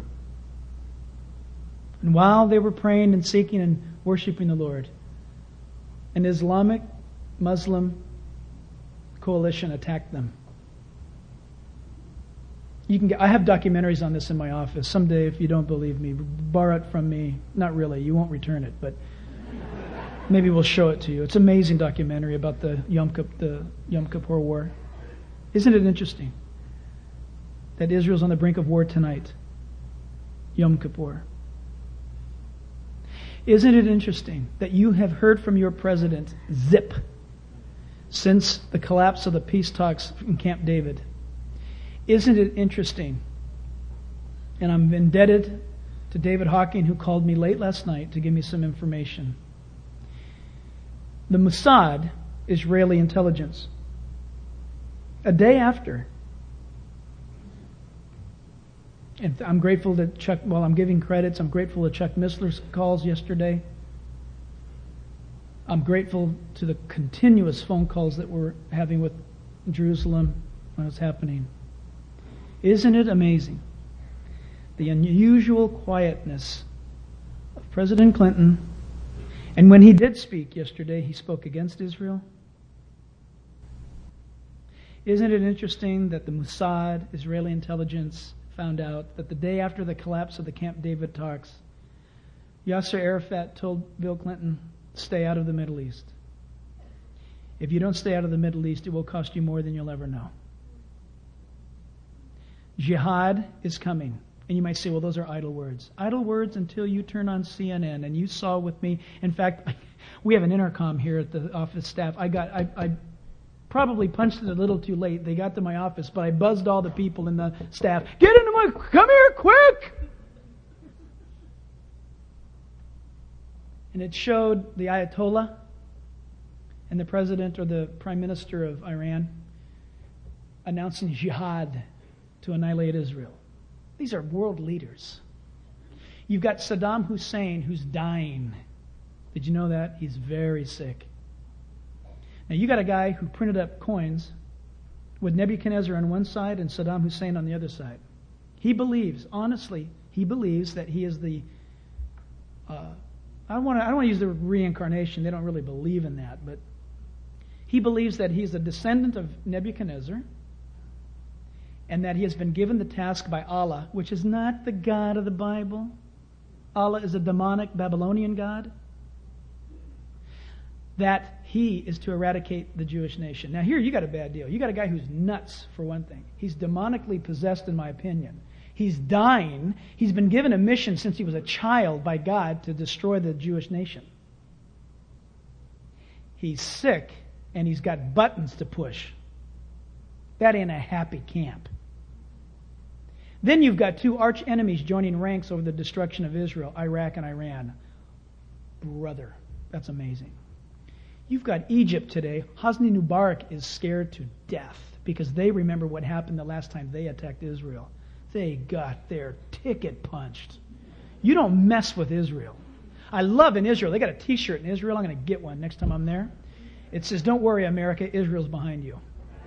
And while they were praying and seeking and worshiping the Lord, an Islamic Muslim coalition attacked them. I have documentaries on this in my office. Someday, if you don't believe me, borrow it from me. Not really. You won't return it, but maybe we'll show it to you. It's an amazing documentary about the Yom Kippur War. Isn't it interesting that Israel's on the brink of war tonight? Yom Kippur. Isn't it interesting that you have heard from your president, zip, since the collapse of the peace talks in Camp David? Isn't it interesting? And I'm indebted to David Hawking, who called me late last night to give me some information. The Mossad, Israeli intelligence, a day after, and I'm grateful to Chuck, while I'm giving credits, I'm grateful to Chuck Missler's calls yesterday. I'm grateful to the continuous phone calls that we're having with Jerusalem when it's happening. Isn't it amazing? The unusual quietness of President Clinton. And when he did speak yesterday, he spoke against Israel. Isn't it interesting that the Mossad, Israeli intelligence, found out that the day after the collapse of the Camp David talks, Yasser Arafat told Bill Clinton, stay out of the Middle East. If you don't stay out of the Middle East, it will cost you more than you'll ever know. Jihad is coming. And you might say, well, those are idle words. Idle words until you turn on CNN and you saw with me. In fact, we have an intercom here at the office staff. I probably punched it a little too late. They got to my office, but I buzzed all the people in the staff. Come here, quick! And it showed the Ayatollah and the president or the prime minister of Iran announcing jihad to annihilate Israel. These are world leaders. You've got Saddam Hussein who's dying. Did you know that? He's very sick. Now you got a guy who printed up coins with Nebuchadnezzar on one side and Saddam Hussein on the other side. He believes, honestly, that he is the I don't want to use the word reincarnation. They don't really believe in that, but he believes that he's a descendant of Nebuchadnezzar and that he has been given the task by Allah, which is not the God of the Bible. Allah is a demonic Babylonian God. That he is to eradicate the Jewish nation. Now here you got a bad deal. You got a guy who's nuts, for one thing. He's demonically possessed, in my opinion. He's dying. He's been given a mission since he was a child by God to destroy the Jewish nation. He's sick, and he's got buttons to push. That ain't a happy camp. Then you've got two arch enemies joining ranks over the destruction of Israel, Iraq and Iran. Brother, that's amazing. You've got Egypt today. Hosni Mubarak is scared to death because they remember what happened the last time they attacked Israel. They got their ticket punched. You don't mess with Israel. I love in Israel. They got a t-shirt in Israel. I'm going to get one next time I'm there. It says, "Don't worry, America, Israel's behind you."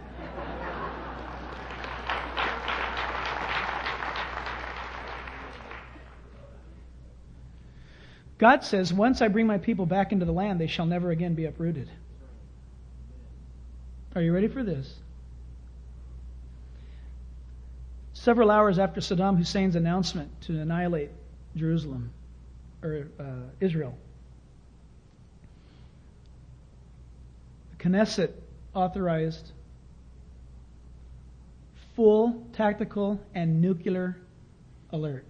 God says, once I bring my people back into the land, they shall never again be uprooted. Are you ready for this? Several hours after Saddam Hussein's announcement to annihilate Jerusalem, or Israel, the Knesset authorized full tactical and nuclear alert.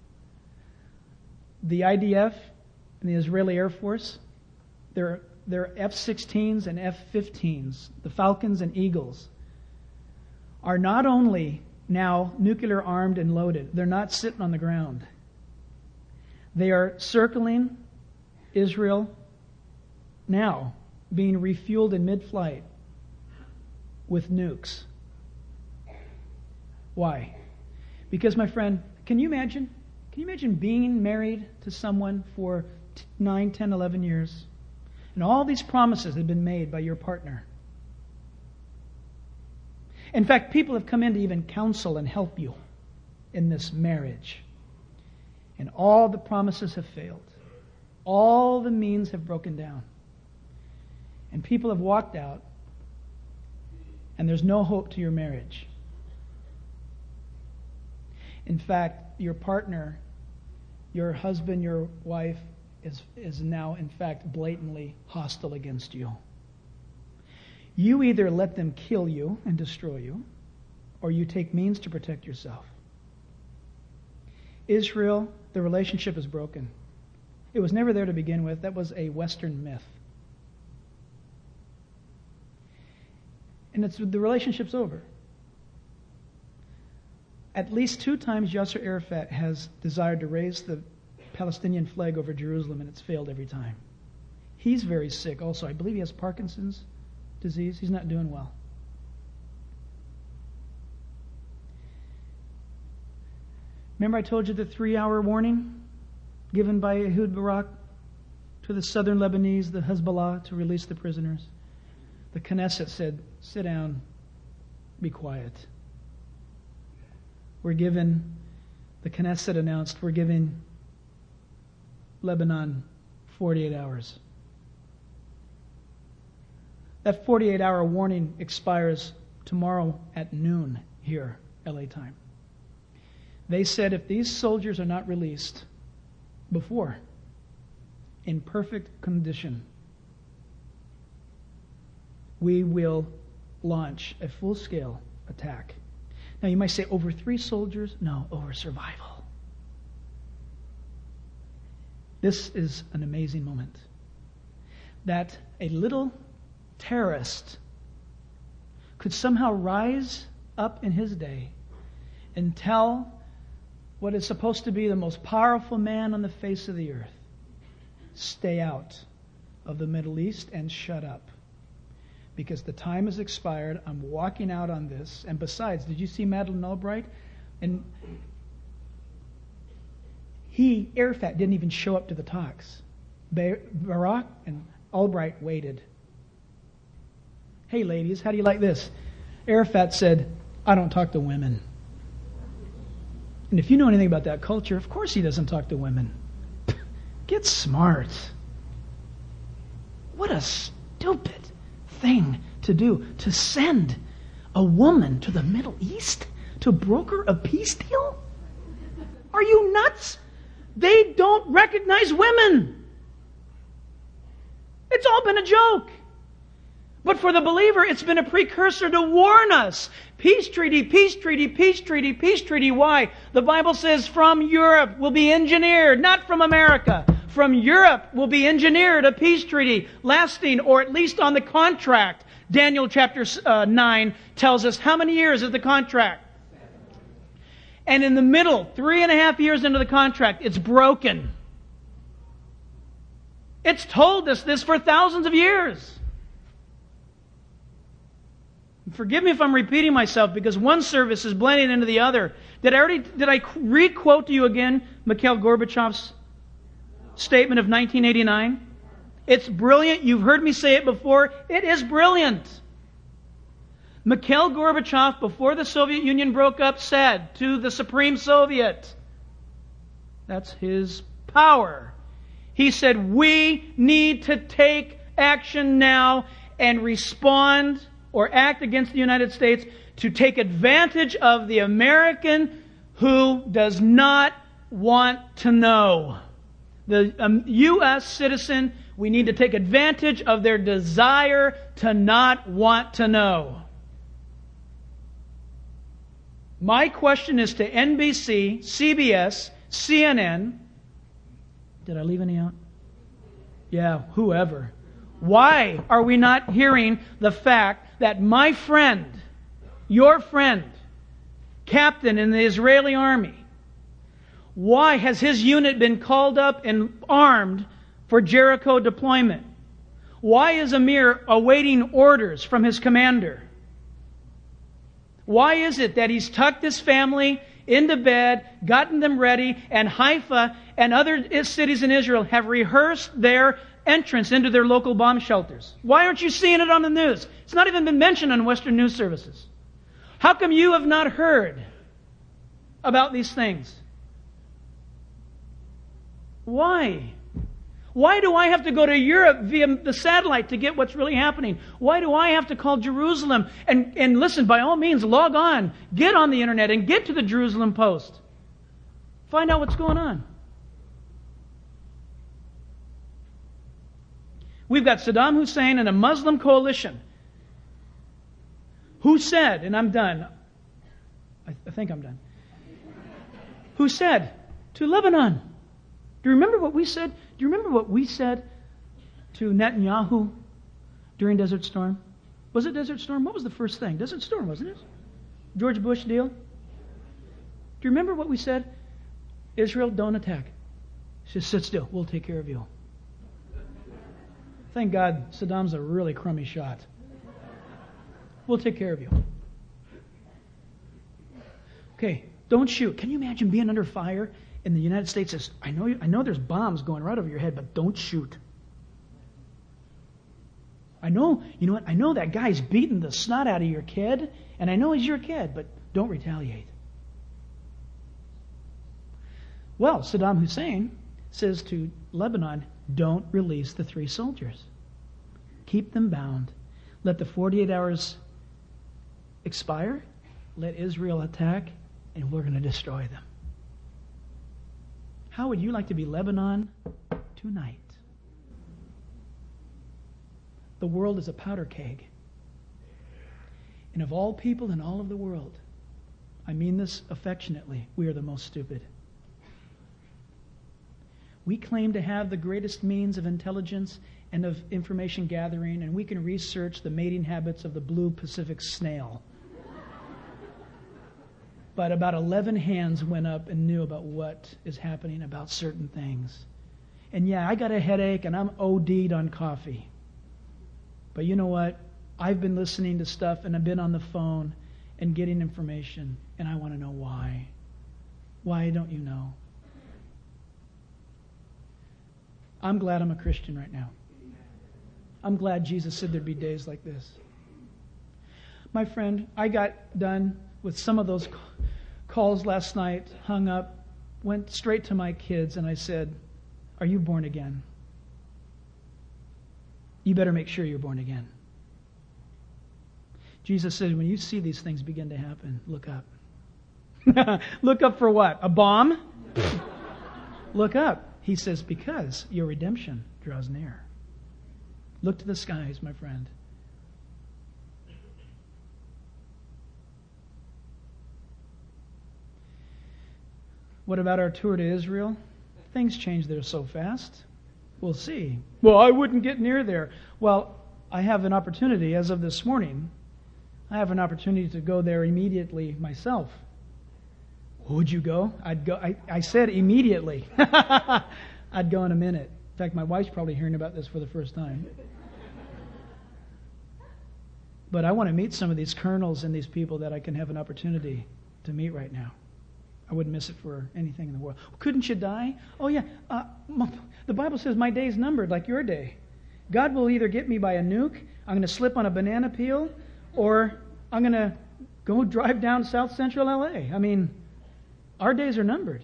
The IDF and the Israeli Air Force, their F-16s and F-15s, the Falcons and Eagles, are not only now nuclear armed and loaded, they're not sitting on the ground. They are circling Israel now, being refueled in mid-flight with nukes. Why? Because, my friend, can you imagine being married to someone for 9, 10, 11 years, and all these promises have been made by your partner? In fact, people have come in to even counsel and help you in this marriage. And all the promises have failed. All the means have broken down. And people have walked out, and there's no hope to your marriage. In fact, your partner, your husband, your wife, is now, in fact, blatantly hostile against you. You either let them kill you and destroy you, or you take means to protect yourself. Israel, the relationship is broken. It was never there to begin with. That was a Western myth. And the relationship's over. At least 2 times Yasser Arafat has desired to raise the Palestinian flag over Jerusalem, and it's failed every time. He's very sick also. I believe he has Parkinson's disease. He's not doing well. Remember I told you the 3-hour warning given by Ehud Barak to the southern Lebanese, the Hezbollah, to release the prisoners? The Knesset said, sit down, be quiet. The Knesset announced, we're giving Lebanon 48 hours. That 48-hour warning expires tomorrow at noon here, LA time. They said if these soldiers are not released before, in perfect condition, we will launch a full-scale attack. Now you might say, over 3 soldiers? No, over survival. This is an amazing moment. That a little terrorist could somehow rise up in his day and tell what is supposed to be the most powerful man on the face of the earth, stay out of the Middle East and shut up. Because the time has expired. I'm walking out on this. And besides, did you see Madeleine Albright? And Arafat didn't even show up to the talks. Barak and Albright waited. Hey ladies, how do you like this? Arafat said, I don't talk to women. And if you know anything about that culture, of course he doesn't talk to women. Get smart. What a stupid thing to do, to send a woman to the Middle East to broker a peace deal? Are you nuts? They don't recognize women. It's all been a joke. But for the believer, it's been a precursor to warn us. Peace treaty, peace treaty, peace treaty, peace treaty. Why? The Bible says from Europe will be engineered, not from America. From Europe will be engineered a peace treaty lasting, or at least on the contract. Daniel chapter 9 tells us how many years is the contract. And in the middle, 3.5 years into the contract, it's broken. It's told us this for thousands of years. Forgive me if I'm repeating myself, because one service is blending into the other. Did I re-quote to you again Mikhail Gorbachev's statement of 1989? It's brilliant. You've heard me say it before. It is brilliant. Mikhail Gorbachev, before the Soviet Union broke up, said to the Supreme Soviet, that's his power, he said, we need to take action now and respond or act against the United States to take advantage of the American who does not want to know. The U.S. citizen, we need to take advantage of their desire to not want to know. My question is to NBC, CBS, CNN. Did I leave any out? Yeah, whoever. Why are we not hearing the fact that my friend, your friend, captain in the Israeli army, why has his unit been called up and armed for Jericho deployment? Why is Amir awaiting orders from his commander? Why is it that he's tucked his family into bed, gotten them ready, and Haifa and other cities in Israel have rehearsed their entrance into their local bomb shelters? Why aren't you seeing it on the news? It's not even been mentioned on Western news services. How come you have not heard about these things? Why? Why do I have to go to Europe via the satellite to get what's really happening? Why do I have to call Jerusalem? And listen, by all means, log on. Get on the internet and get to the Jerusalem Post. Find out what's going on. We've got Saddam Hussein and a Muslim coalition who said, and I'm done. I think I'm done. Who said to Lebanon, do you remember what we said? Do you remember what we said to Netanyahu during Desert Storm? Was it Desert Storm? What was the first thing? Desert Storm, wasn't it? George Bush deal? Do you remember what we said? Israel, don't attack. Just sit still. We'll take care of you. Thank God Saddam's a really crummy shot. We'll take care of you. Okay, don't shoot. Can you imagine being under fire? And the United States says, I know there's bombs going right over your head, but don't shoot. I know that guy's beating the snot out of your kid, and I know he's your kid, but don't retaliate. Well, Saddam Hussein says to Lebanon, don't release the 3 soldiers. Keep them bound. Let the 48 hours expire. Let Israel attack, and we're going to destroy them. How would you like to be Lebanon tonight? The world is a powder keg. And of all people in all of the world, I mean this affectionately, we are the most stupid. We claim to have the greatest means of intelligence and of information gathering, and we can research the mating habits of the blue Pacific snail. But about 11 hands went up and knew about what is happening about certain things. And yeah, I got a headache and I'm OD'd on coffee. But you know what? I've been listening to stuff and I've been on the phone and getting information, and I want to know why. Why don't you know? I'm glad I'm a Christian right now. I'm glad Jesus said there'd be days like this. My friend, I got done with some of those calls last night, hung up, went straight to my kids, and I said, "Are you born again? You better make sure you're born again." Jesus said, when you see these things begin to happen, look up. Look up for what? A bomb? Look up. He says, because your redemption draws near. Look to the skies, my friend. What about our tour to Israel? Things change there so fast. We'll see. Well, I wouldn't get near there. Well, I have an opportunity as of this morning. I have an opportunity to go there immediately myself. Would you go? I'd go. I said immediately. I'd go in a minute. In fact, my wife's probably hearing about this for the first time. But I want to meet some of these colonels and these people that I can have an opportunity to meet right now. I wouldn't miss it for anything in the world. Couldn't you die? Oh, yeah. The Bible says my day's numbered like your day. God will either get me by a nuke, I'm going to slip on a banana peel, or I'm going to go drive down South Central LA. I mean, our days are numbered.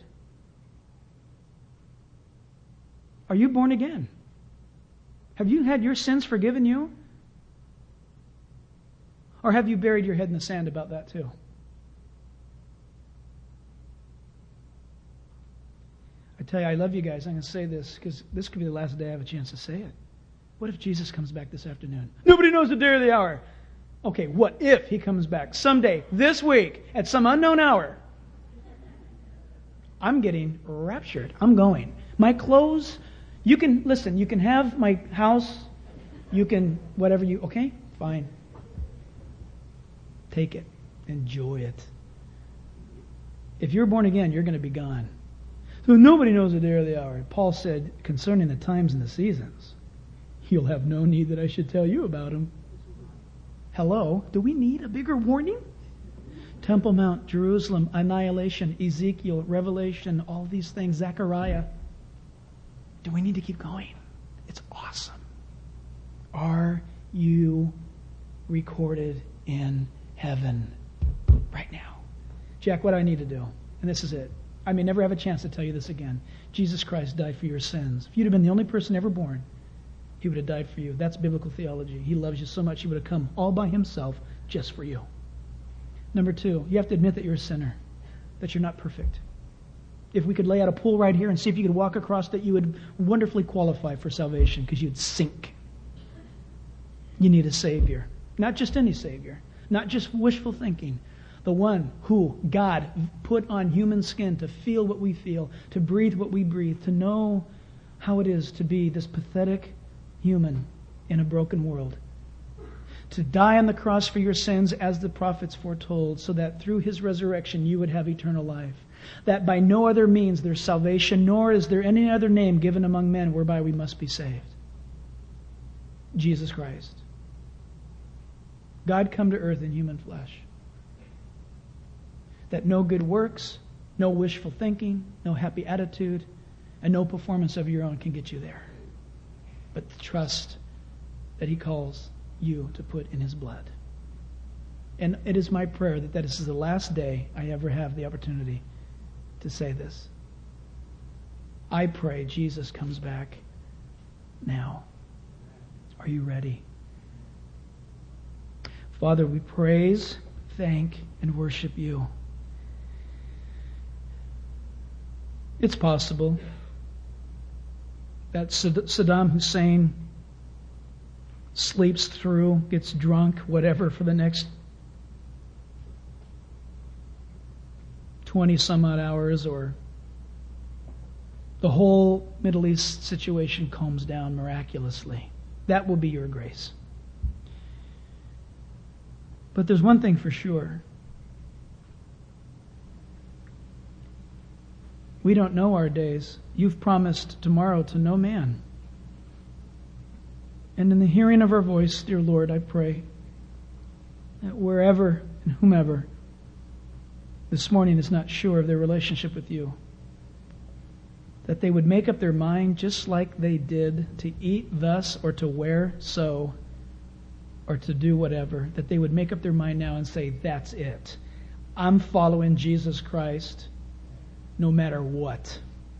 Are you born again? Have you had your sins forgiven you? Or have you buried your head in the sand about that too? I tell you, I love you guys. I'm going to say this because this could be the last day I have a chance to say it. What if Jesus comes back this afternoon? Nobody knows the day or the hour. Okay, what if he comes back someday, this week, at some unknown hour? I'm getting raptured. I'm going. My clothes, you can have my house, you can, whatever you, okay? Fine. Take it. Enjoy it. If you're born again, you're going to be gone. So nobody knows the day or the hour. Paul said, concerning the times and the seasons, you'll have no need that I should tell you about them. Hello? Do we need a bigger warning? Temple Mount, Jerusalem, annihilation, Ezekiel, Revelation, all these things, Zechariah. Do we need to keep going? It's awesome. Are you recorded in heaven right now? Jack, what do I need to do? And this is it. I may never have a chance to tell you this again. Jesus Christ died for your sins. If you'd have been the only person ever born, he would have died for you. That's biblical theology. He loves you so much, he would have come all by himself just for you. Number 2, you have to admit that you're a sinner, that you're not perfect. If we could lay out a pool right here and see if you could walk across it, you would wonderfully qualify for salvation because you'd sink. You need a Savior. Not just any Savior. Not just wishful thinking. The one who God put on human skin to feel what we feel, to breathe what we breathe, to know how it is to be this pathetic human in a broken world. To die on the cross for your sins as the prophets foretold, so that through his resurrection you would have eternal life. That by no other means there's salvation, nor is there any other name given among men whereby we must be saved. Jesus Christ. God come to earth in human flesh. That no good works, no wishful thinking, no happy attitude, and no performance of your own can get you there. But the trust that he calls you to put in his blood. And it is my prayer that this is the last day I ever have the opportunity to say this. I pray Jesus comes back now. Are you ready? Father, we praise, thank, and worship you. It's possible that Saddam Hussein sleeps through, gets drunk, whatever, for the next 20 some odd hours or the whole Middle East situation calms down miraculously. That will be your grace. But there's one thing for sure. We don't know our days. You've promised tomorrow to no man. And in the hearing of our voice, dear Lord, I pray that wherever and whomever this morning is not sure of their relationship with you, that they would make up their mind just like they did to eat thus or to wear so or to do whatever, that they would make up their mind now and say, that's it. I'm following Jesus Christ no matter what.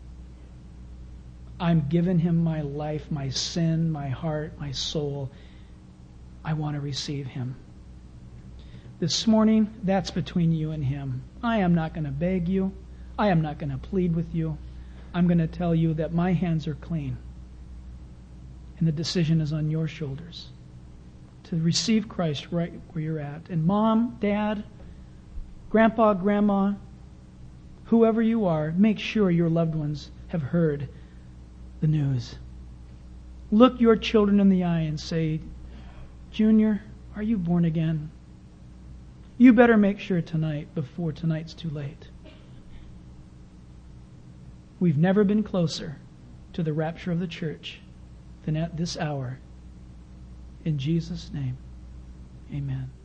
I'm giving him my life, my sin, my heart, my soul. I want to receive him. This morning, that's between you and him. I am not going to beg you. I am not going to plead with you. I'm going to tell you that my hands are clean. And the decision is on your shoulders to receive Christ right where you're at. And mom, dad, grandpa, grandma, whoever you are, make sure your loved ones have heard the news. Look your children in the eye and say, Junior, are you born again? You better make sure tonight before tonight's too late. We've never been closer to the rapture of the church than at this hour. In Jesus' name, amen.